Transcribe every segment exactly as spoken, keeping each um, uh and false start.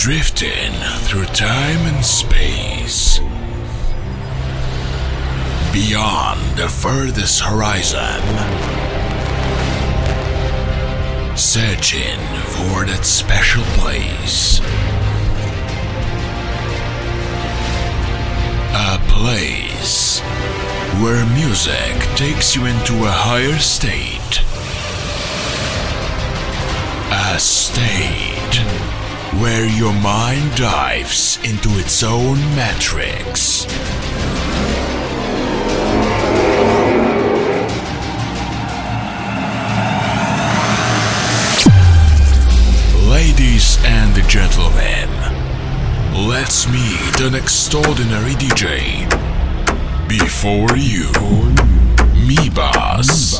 Drifting through time and space, beyond the furthest horizon, searching for that special place, a place where music takes you into a higher state, a state where your mind dives into its own matrix. Ladies and gentlemen, let's meet an extraordinary D J. Before you, Mebaz.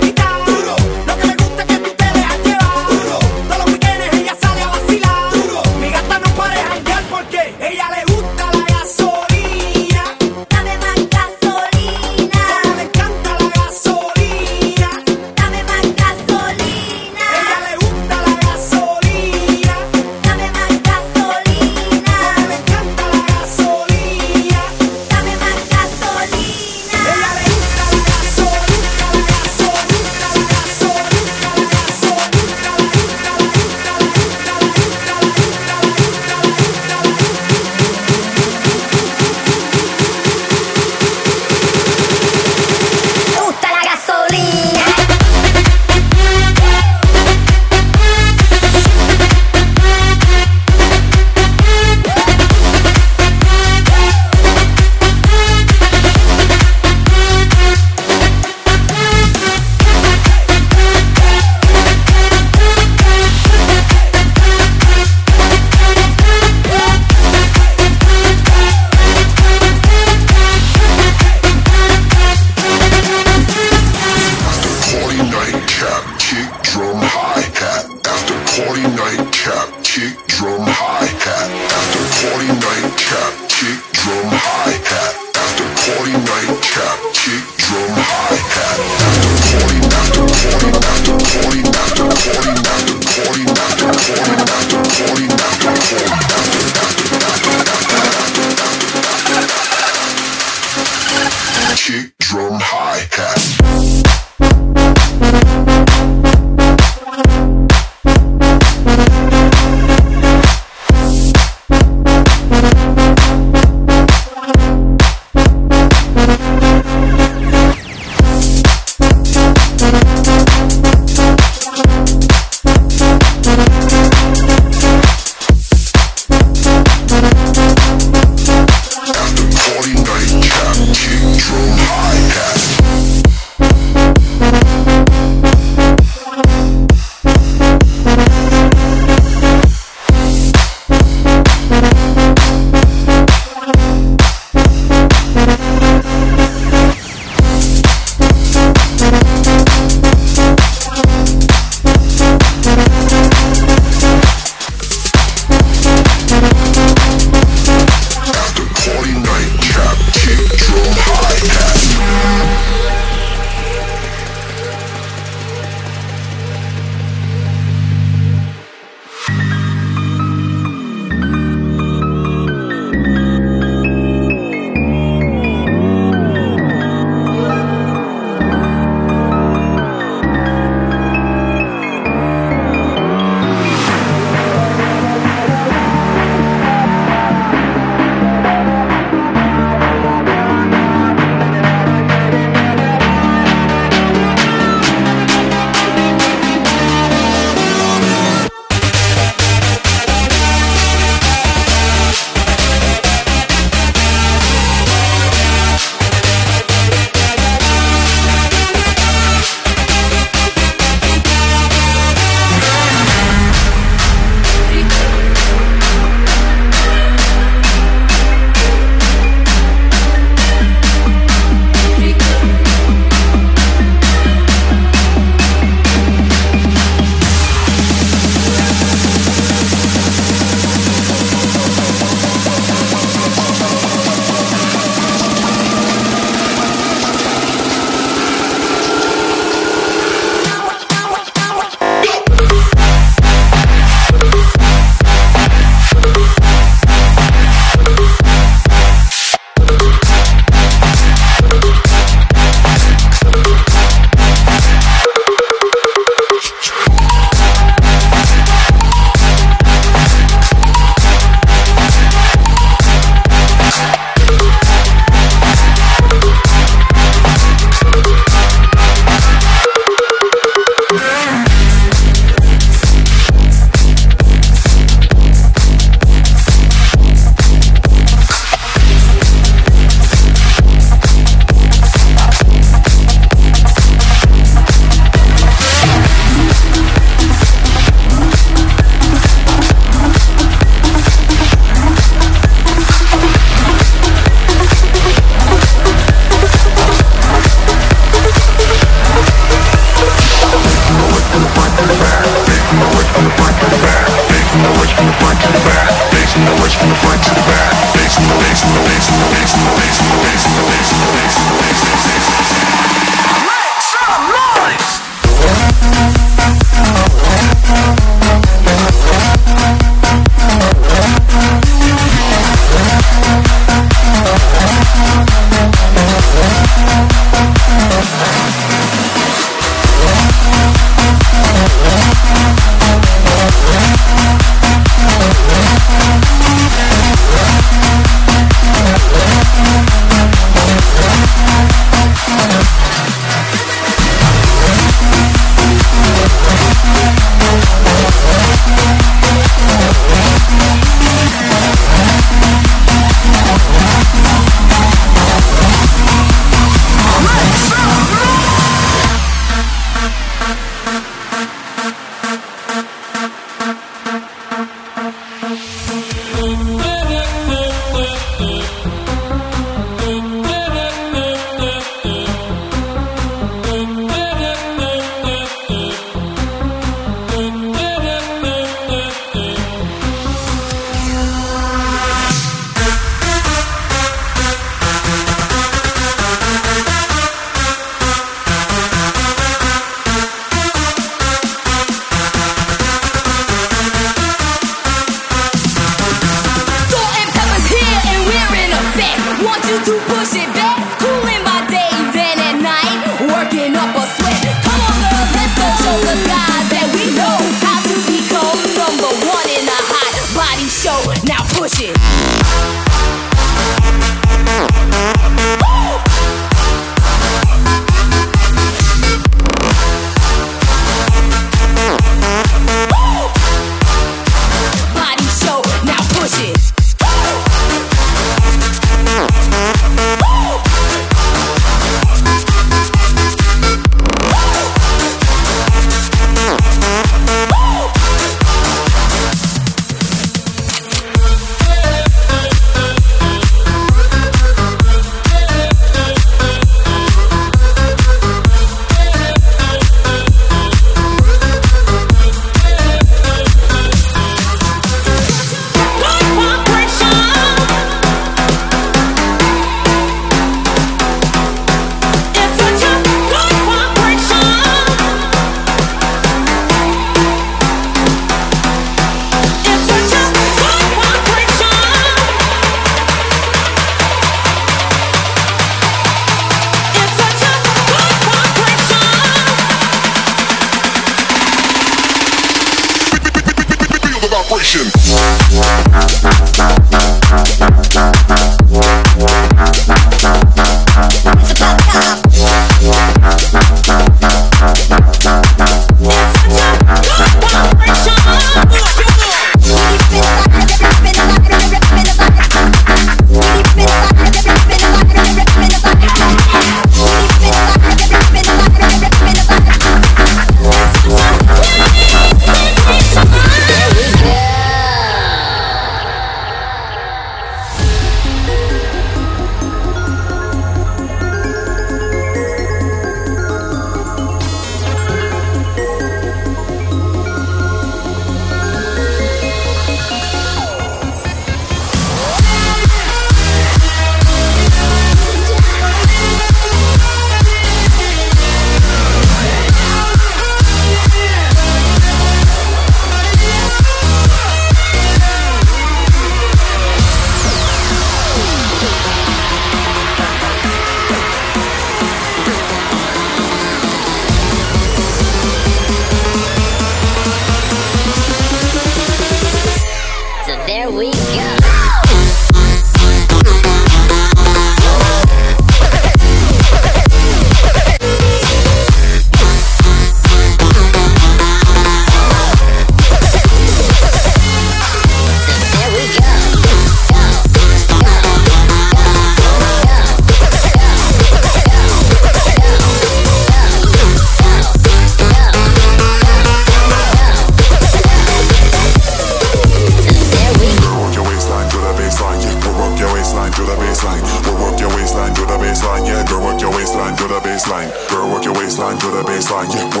baseline. Girl, work your waistline to the baseline. Yeah, we'll work your waistline.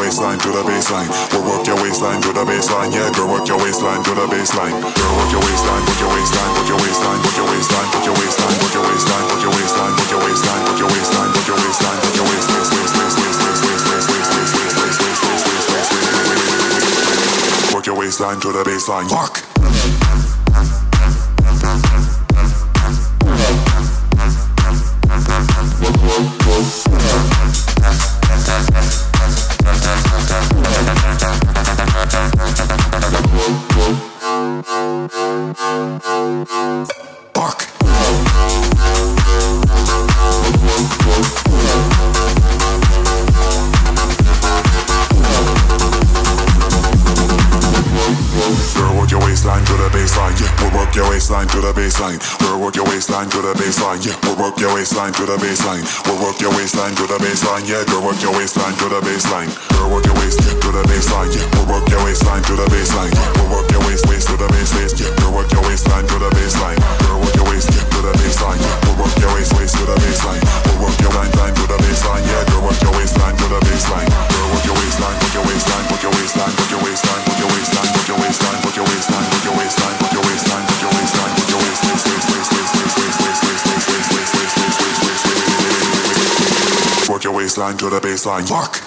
waistline to the baseline. We'll work your waistline to the baseline. Yeah, girl, work your waistline to the baseline. Girl, work your waistline, work your waistline, work your waistline, work your waistline, work your waistline, work your waistline, work your waistline, work your waistline, work your waistline, work your waistline, work your waist, waist, waist, waist, waist, waist, waist, waist, waist, waist, waist, waist, waist, waist, waist. Work your waistline to the baseline. Walk. To the baseline, we'll work your waistline to the baseline. Yeah, we'll work your waistline to the baseline. We'll work your waistline to the baseline. Yeah, girl, work your waistline to the baseline. Girl, work your waist to the baseline. Yeah, we'll work your waistline to the baseline. We'll work your waist waist to the base waist. Yeah, girl, work your waistline to the baseline. Girl, work your waist to the baseline. Yeah, we'll work your waist waist to the baseline. We'll work your line line to the baseline. Yeah, girl, work your waistline to the baseline. Girl, work your waistline, work your waistline, work your waistline, work your waistline, work your waistline, work your waistline, work your waistline, work your waistline, work your waistline, work your waistline, work your waist waist waist waist waist waist waist waist waist waist waist waist waist waist waist. Work your waistline to the baseline. Walk.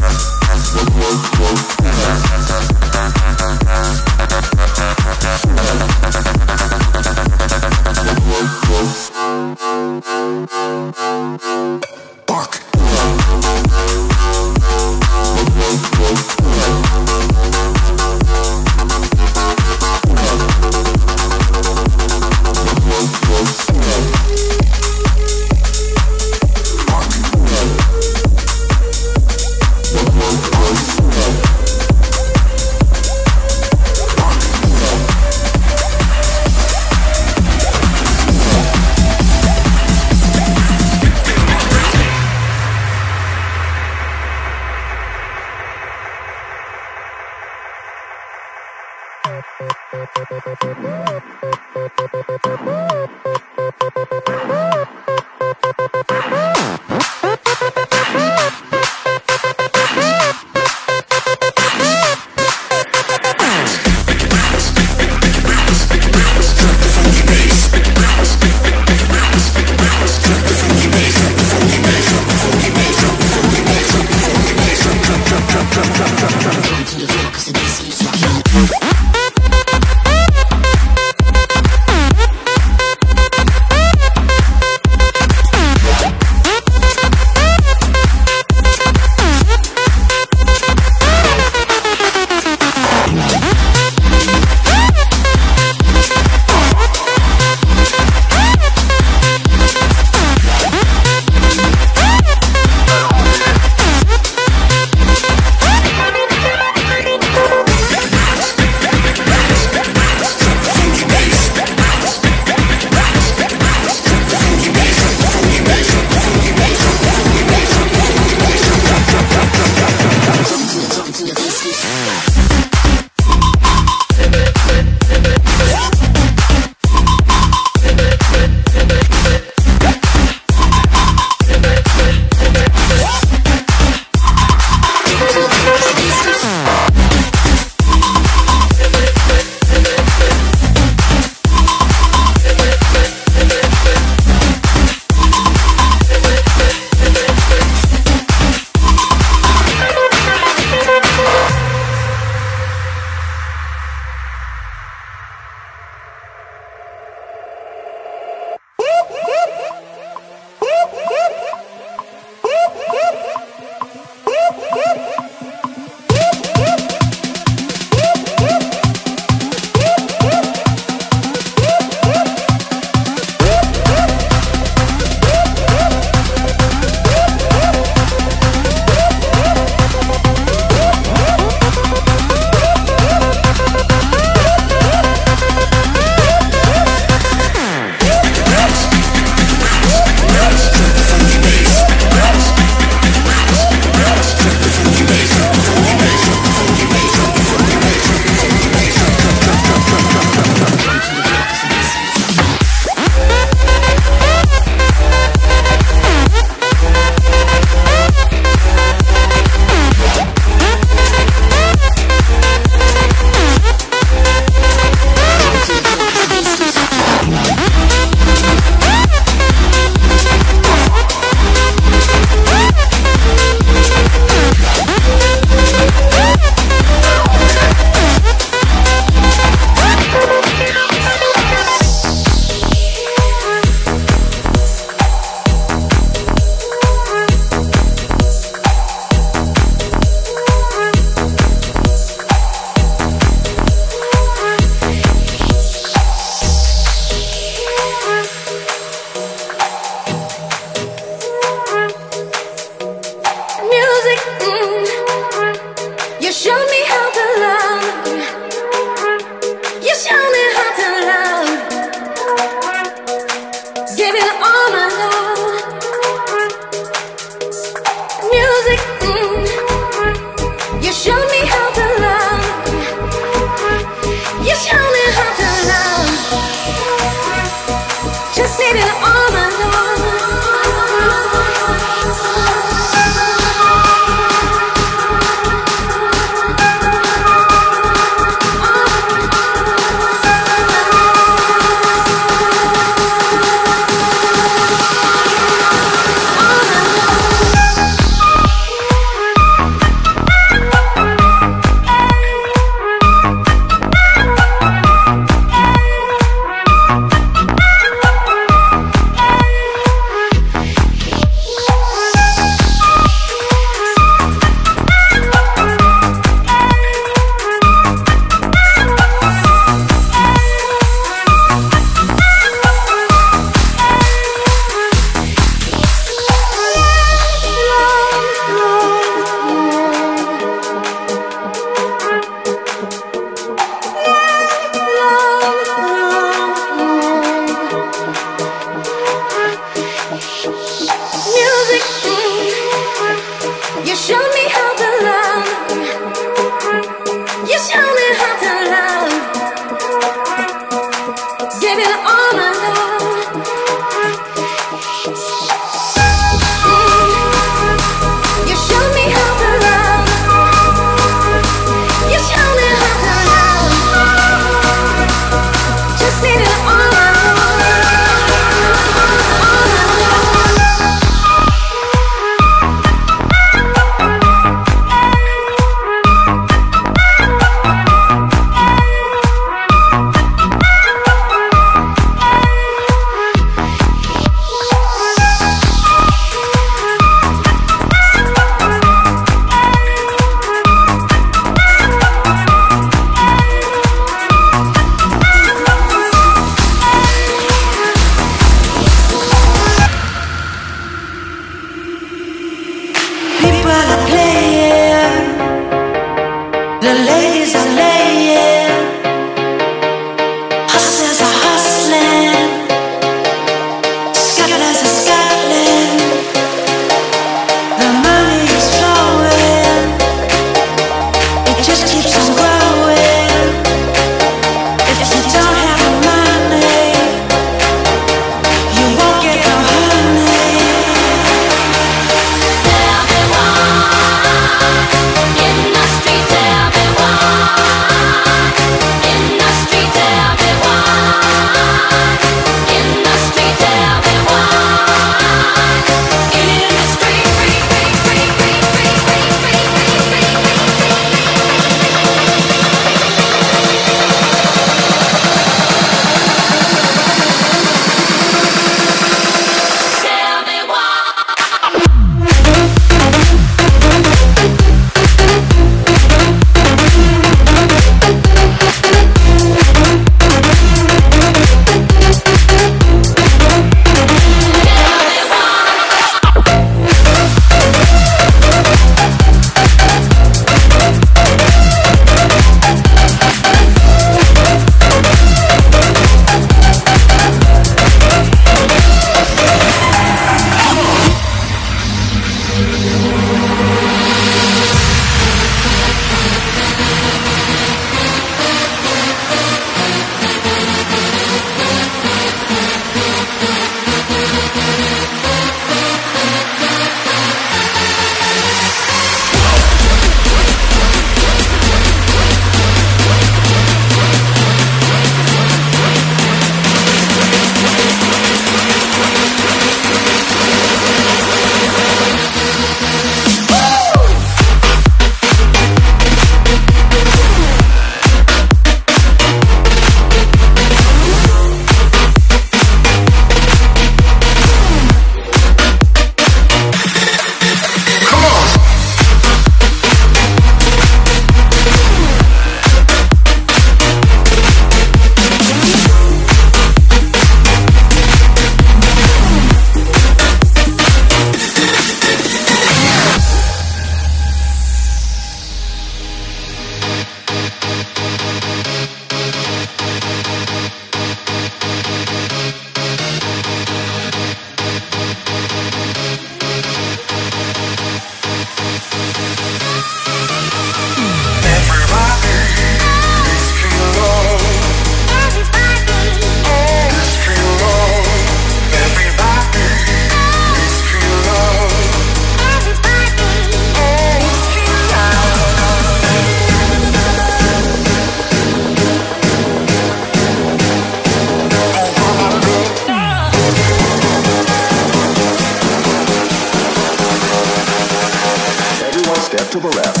to the left.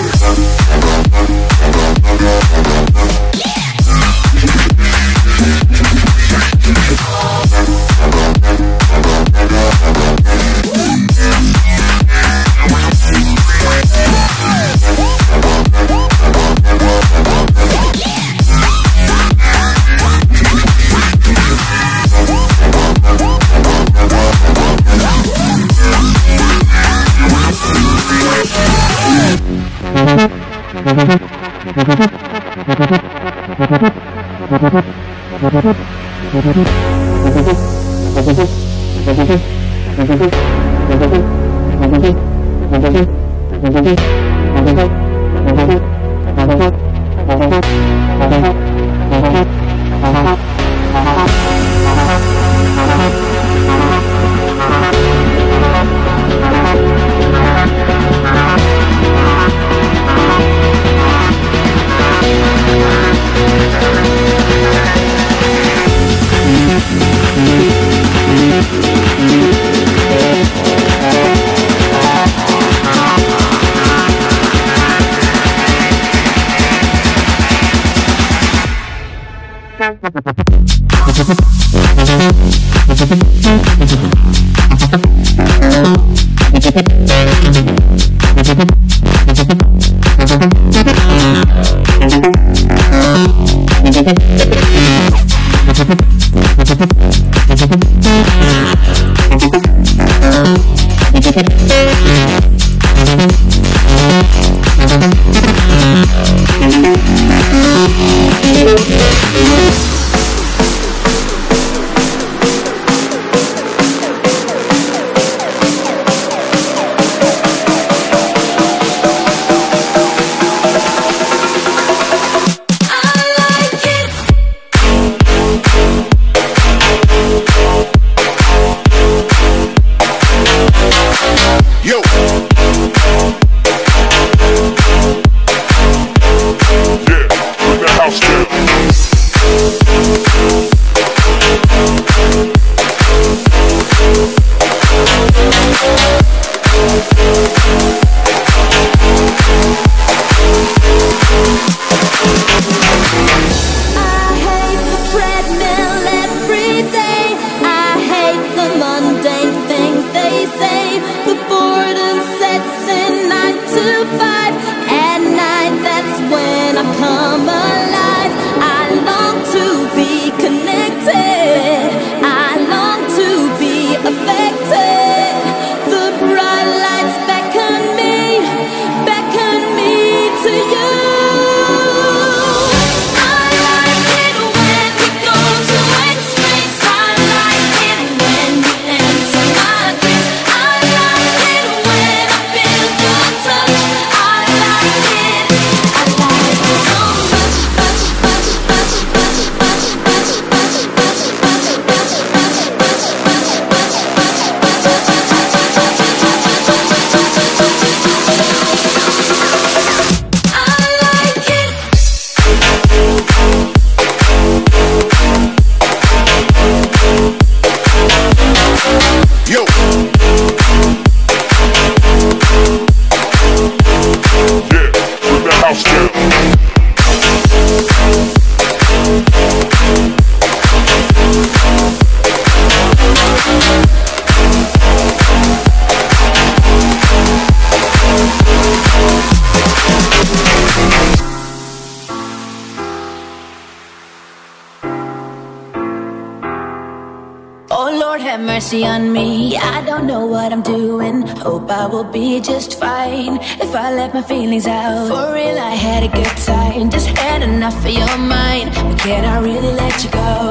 Mercy on me, I don't know what I'm doing. Hope I will be just fine if I let my feelings out. For real, I had a good time, just had enough of your mind. But can I really let you go?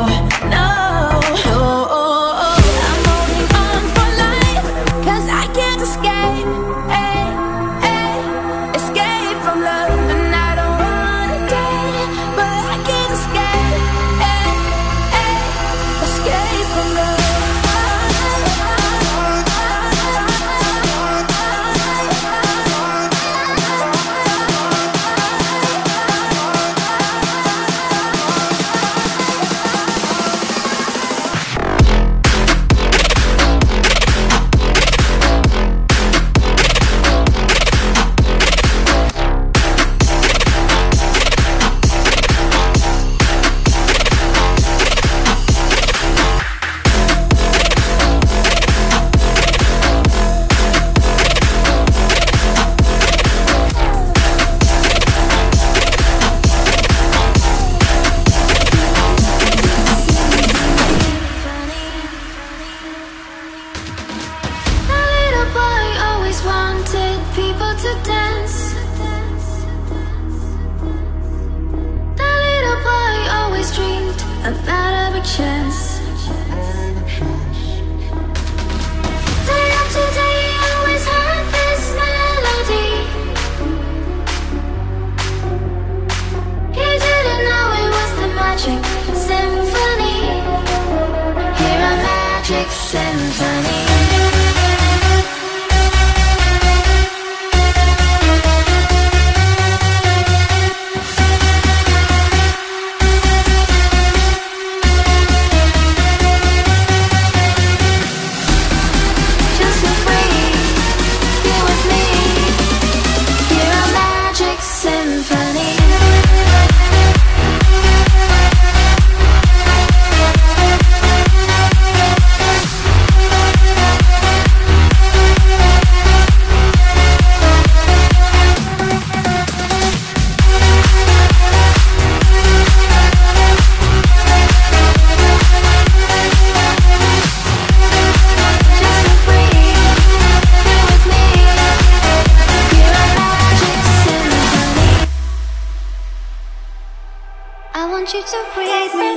No, no. I'm holding on for life, cause I can't escape, ay, ay, escape from love. And I don't wanna die, but I can't escape, ay, ay, escape from love. about a big chance. Day after day, I always heard this melody. He didn't know it was the magic symphony. Hear a magic symphony. You to create me.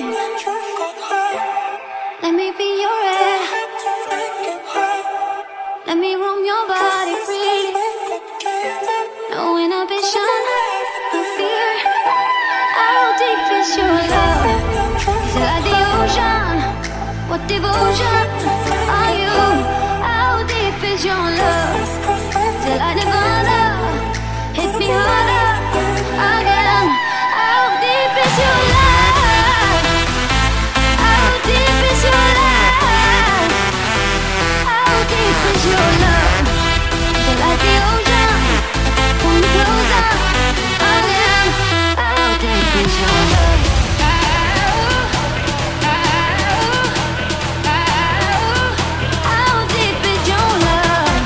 Let me be your air. Let me roam your body free. No inhibition, no fear. How deep is your love? Is it like the ocean? What devotion are you? How deep is your love? Is it like Nirvana? Hit me harder again. How deep is your love? Is your love, is it like the ocean? Pull me closer, again. How deep is your love? How deep is your love?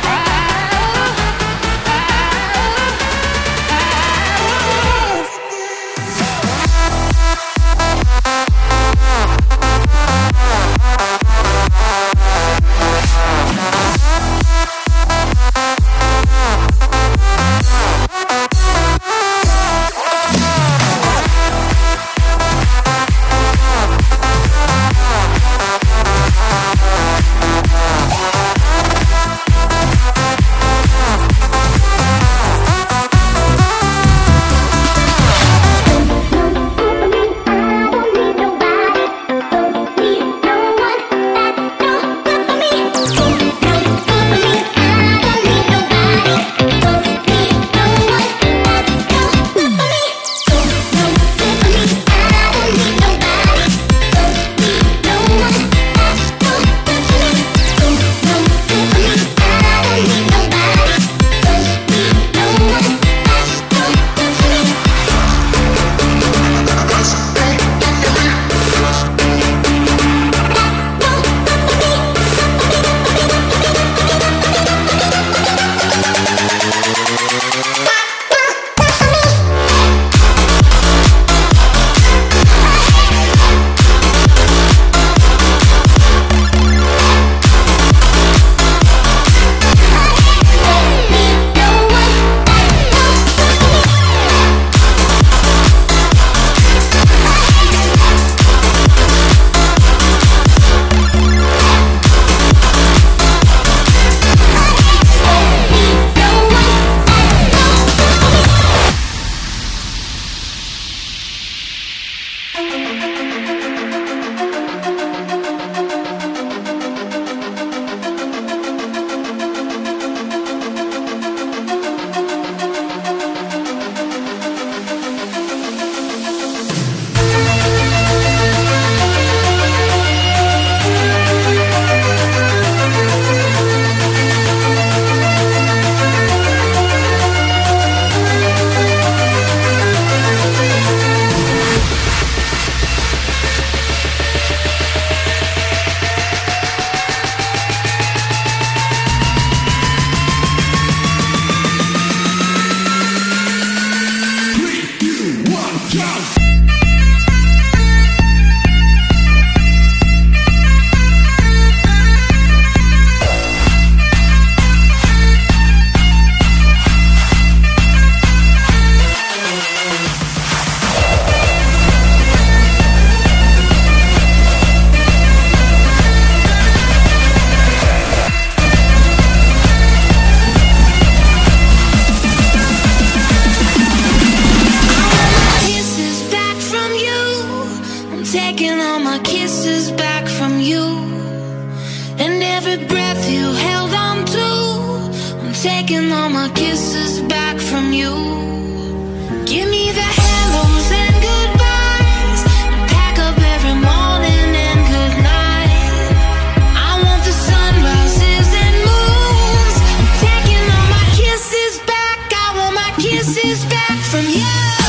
every breath you held on to. I'm taking all my kisses back from you. Give me the hellos and goodbyes, and pack up every morning and good night. I want the sunrises and moons. I'm taking all my kisses back. I want my kisses back from you.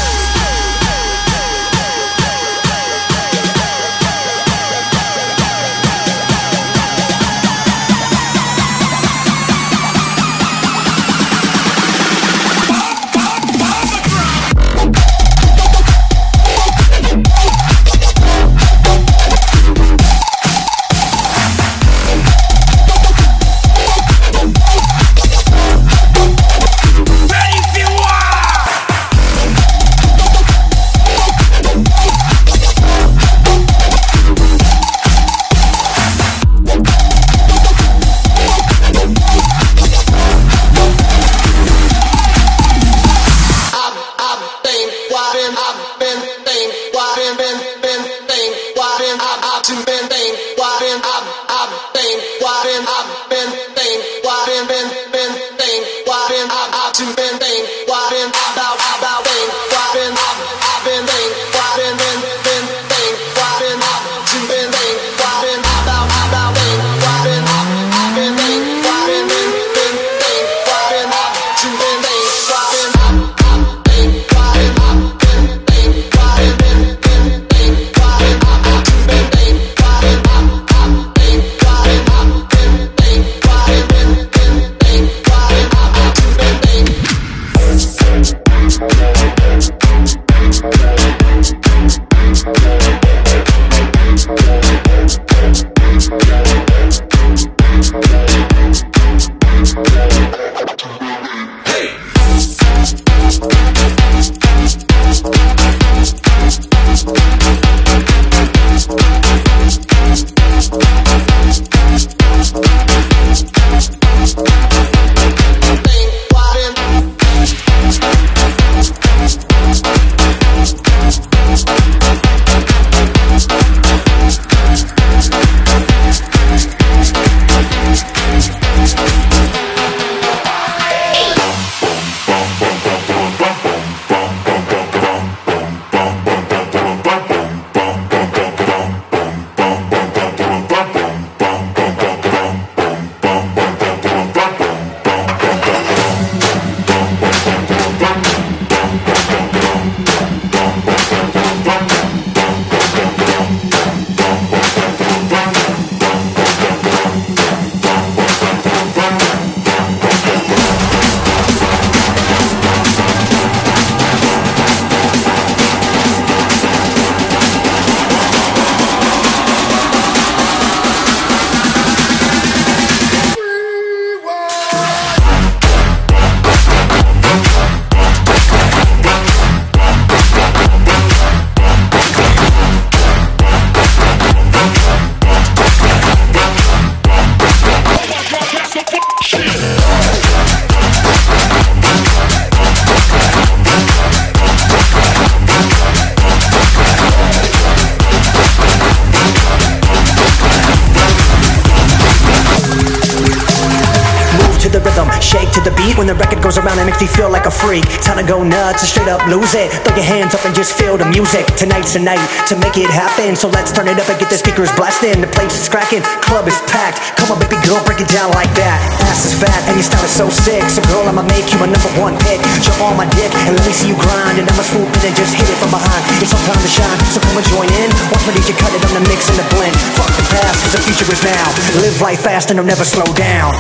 When the record goes around, it makes me feel like a freak. Time to go nuts and straight up lose it. Throw your hands up and just feel the music. Tonight's the night to make it happen. So let's turn it up and get the speakers blasting. The place is cracking, club is packed. Come on baby girl, break it down like that. Ass is fat and your style is so sick. So girl, I'ma make you a number one pick. Jump on my dick and let me see you grind. And I'ma swoop in and just hit it from behind. It's our time to shine, so come and join in. Watch my D J cut it on the mix and the blend. Fuck the past, cause the future is now. Live life fast and don't never slow down.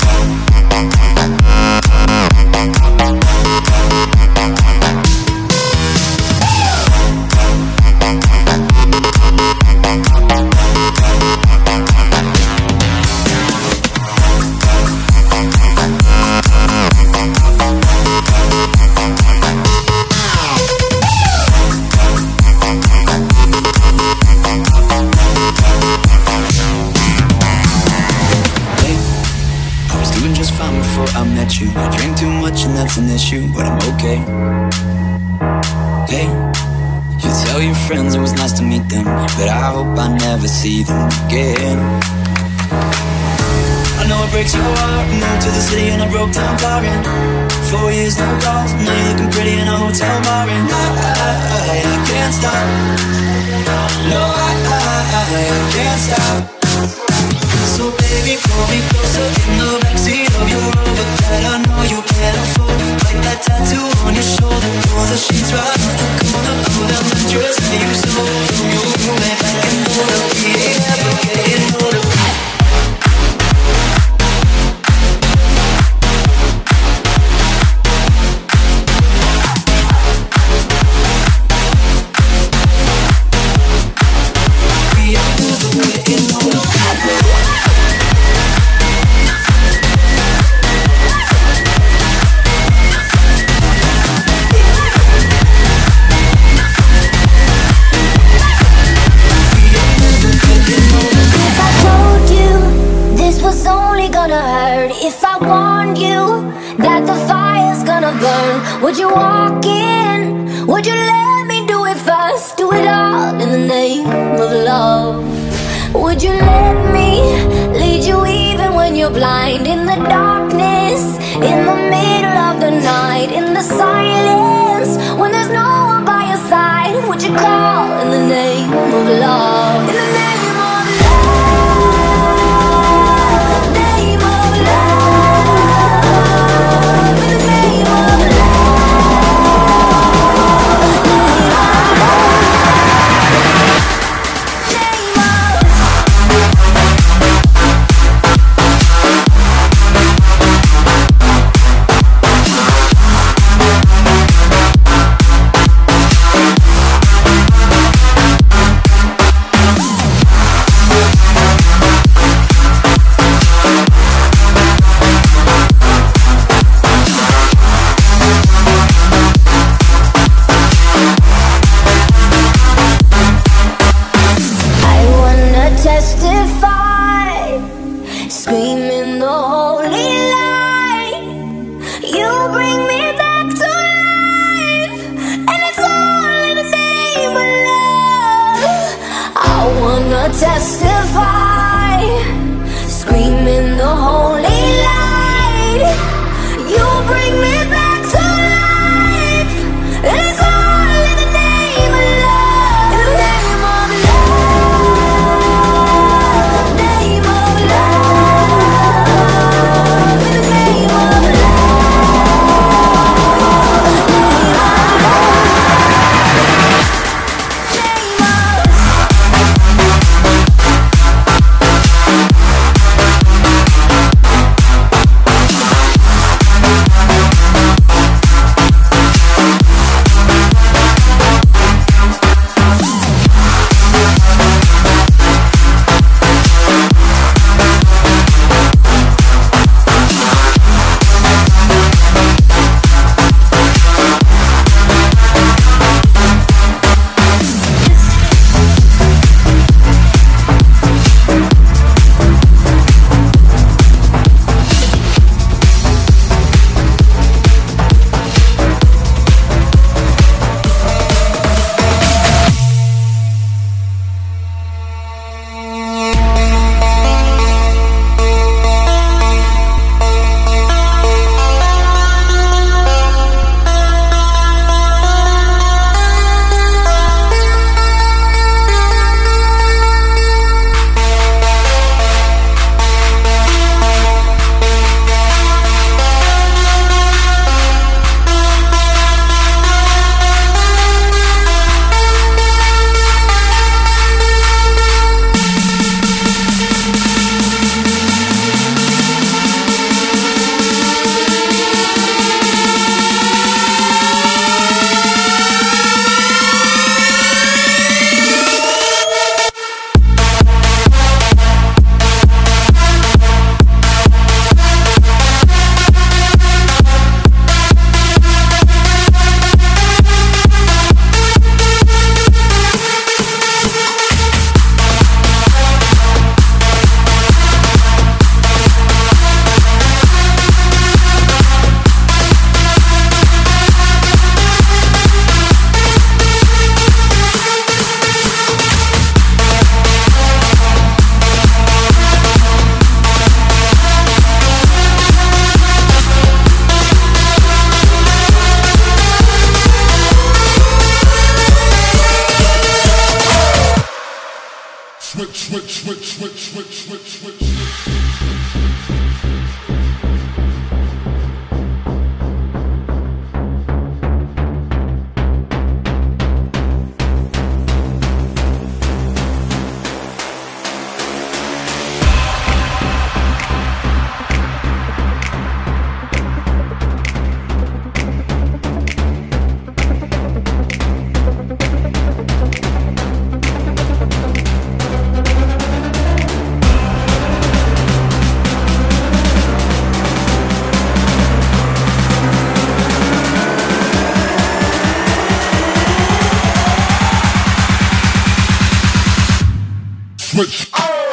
You. I drink too much and that's an issue, but I'm okay. Hey, you tell your friends it was nice to meet them, but I hope I never see them again. know it breaks your heart. Moved to the city in a broke down car and four years no calls. Now you're looking pretty in a hotel bar and I, I, I can't stop. No, I, I, I can't stop. So baby, pull me closer in the backseat of your Rover that I know you can't afford. Like that tattoo on your shoulder, pull the sheets right off the corner of that mattress that you stole from your roommate back in the morning. We ain't ever getting older. If I warned you that the fire's gonna burn, would you walk in? Would you let me do it first? Do it all in the name of love. Would you let me lead you even when you're blind? In the darkness, in the middle of the night, in the silence, when there's no one by your side, would you call in the name of love? In the name of love, name of love. We'll be right back. switch, switch, switch, switch, switch, switch. Switch.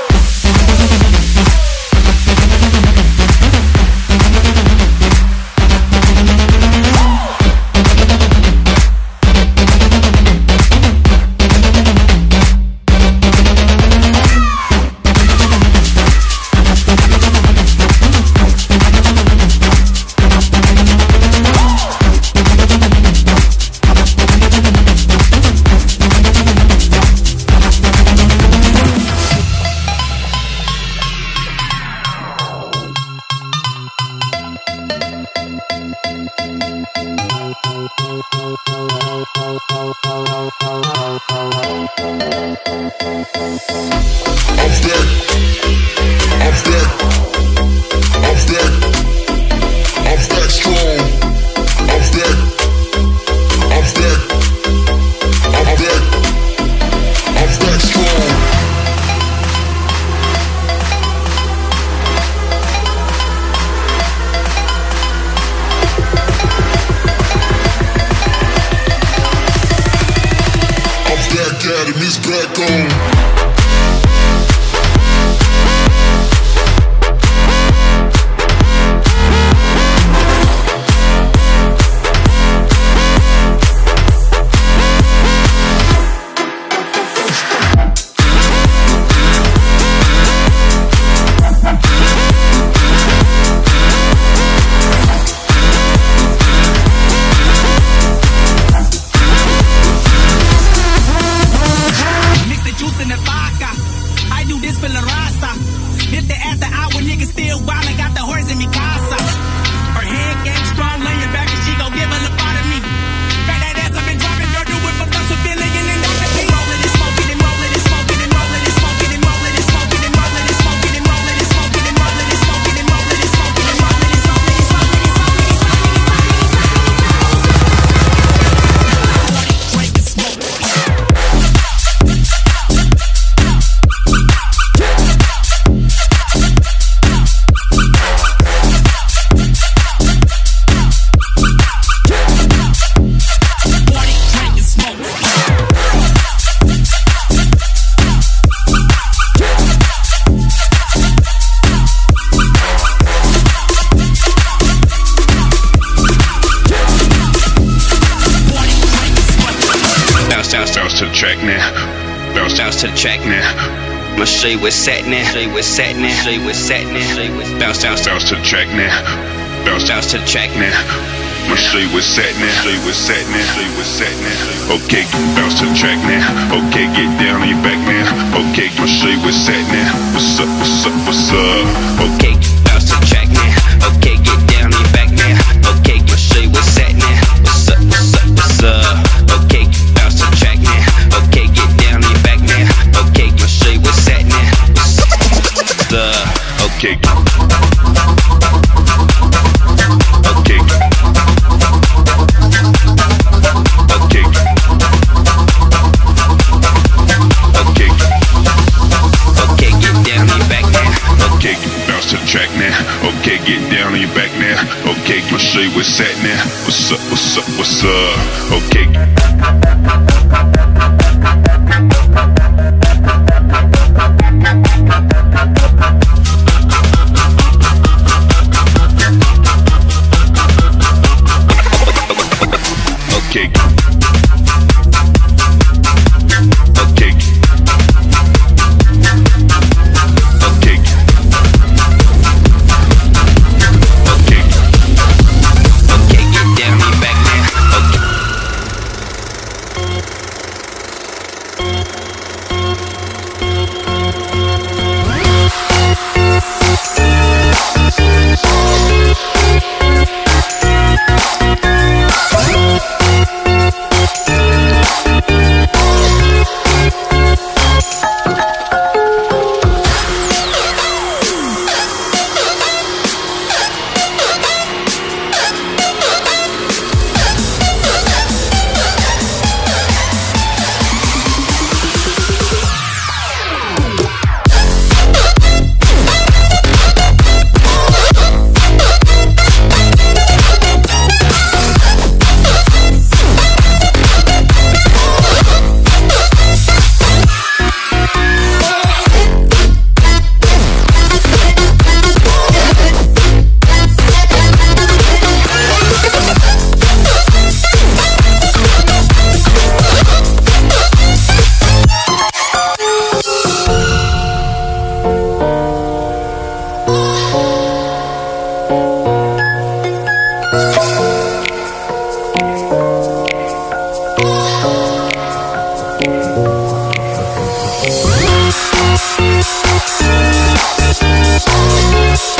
Academy's back on. To the track now, bounce down to the track now. I'ma show you what's set now, show you what's set now, show you what's set now, show you what's bounce down, bounce to the track now, bounce down to the track now. I'ma show you what's set now, show you what's set now, show you what's set now. Okay, bounce to the track now. Okay, get down on your back now. Okay, I'ma show you what's set now. What's up, what's up, what's up? Okay, bounce to the track now. Okay, get down on your back now. Okay, I'ma show you what's set now. What's up, what's up, what's up? Okay, bounce to the track now. Okay, get down on your back now. Okay, I'ma show you what's set now. What's up? Okay. Okay. Okay. Okay. Okay, get down on your back now. Okay, bounce to the track now. Okay, get down on your back now. Okay, I'ma show you what's set now. What's up, what's up, what's up? Okay. Okay. Okay. Okay. Okay. Okay, get down on your back now. Okay. We'll be right back.